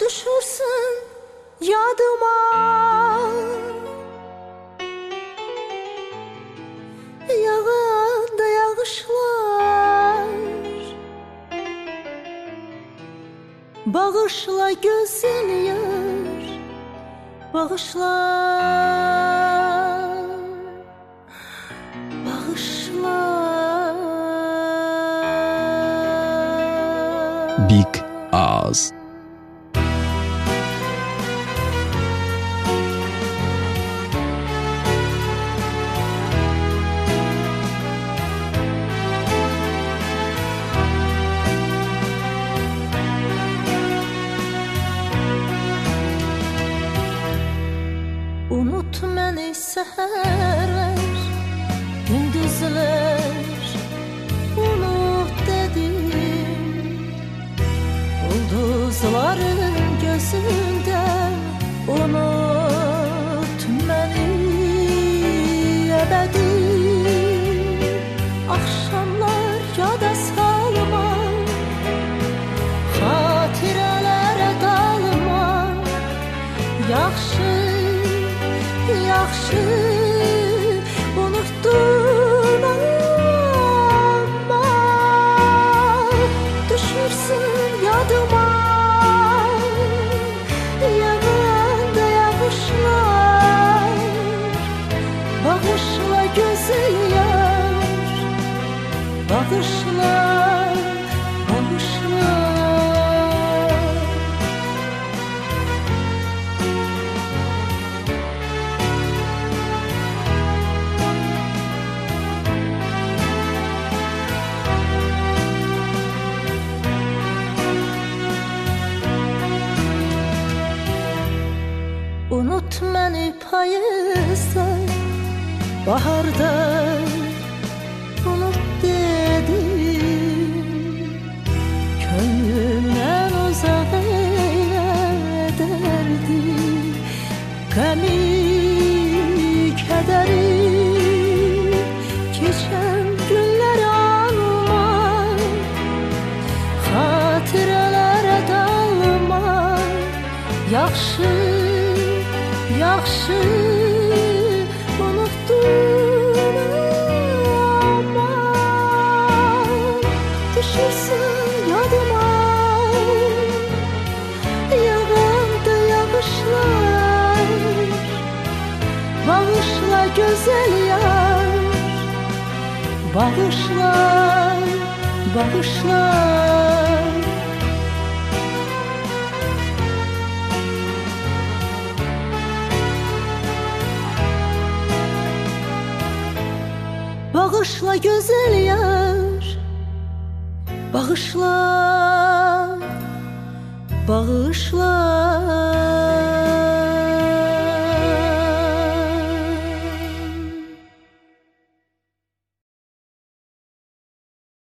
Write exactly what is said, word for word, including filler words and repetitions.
düşürsün yadıma. Yağanda yağışlar, bağışla gözün yar, bağışla, bağışla. Big Ağız. Unut məni səhərlər, gündüzlər, unut dedim. Ulduzların gözündə unut məni əbədi. Axşamlar yada salma, xatirələrə dalma. Yaxşı, yaxşı unuttun amma düşürsün yadıma. Yağanda yağışlar, bağışla gözün yar, bağışla, bağışla. Unut məni payızda, baharda unut dedim. Könlümdən uzaq eylə dərdi, qəmi, kədəri. Keçən günlər alma, xatirələrə dalma. Yaxşı, yaxşı unuttun amma düşürsün yadıma. Yağanda yağışlar, bağışla gözəl yar, bağışla, bağışla. Bağışla gözəl yar, bağışla, bağışla.